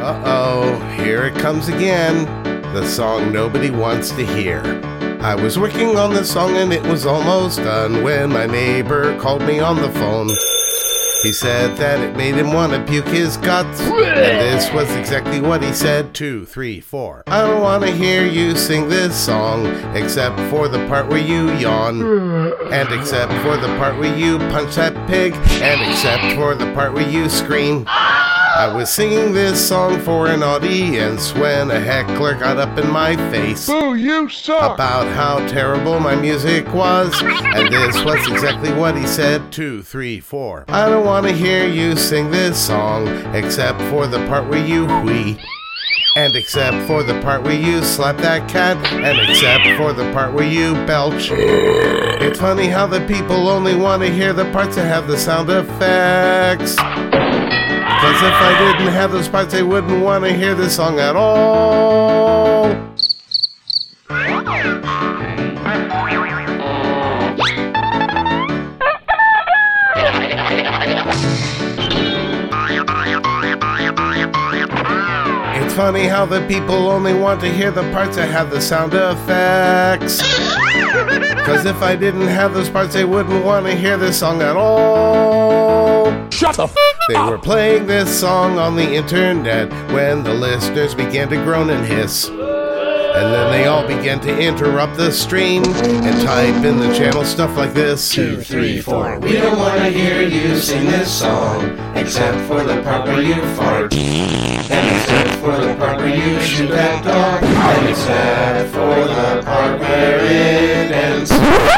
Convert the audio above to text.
Uh-oh, here it comes again. The song nobody wants to hear. I was working on the song and it was almost done when my neighbor called me on the phone. He said that it made him want to puke his guts, and this was exactly what he said. 2, 3, 4. I don't want to hear you sing this song, except for the part where you yawn, and except for the part where you punch that pig, and except for the part where you scream. I was singing this song for an audience when a heckler got up in my face. Boo, you suck! About how terrible my music was, and this was exactly what he said. 2, 3, 4. I don't want to hear you sing this song, except for the part where you whee, and except for the part where you slap that cat, and except for the part where you belch. It's funny how the people only want to hear the parts that have the sound effects. Because if I didn't have those parts, they wouldn't want to hear this song at all. It's funny how the people only want to hear the parts that have the sound effects. Because if I didn't have those parts, they wouldn't want to hear this song at all. Shut the f*** They were playing this song on the internet when the listeners began to groan and hiss. And then they all began to interrupt the stream and type in the channel stuff like this. 2, 3, 4. We don't want to hear you sing this song, except for the part where you fart, and except for the part where you shoot that dog, and except for the part where it ends.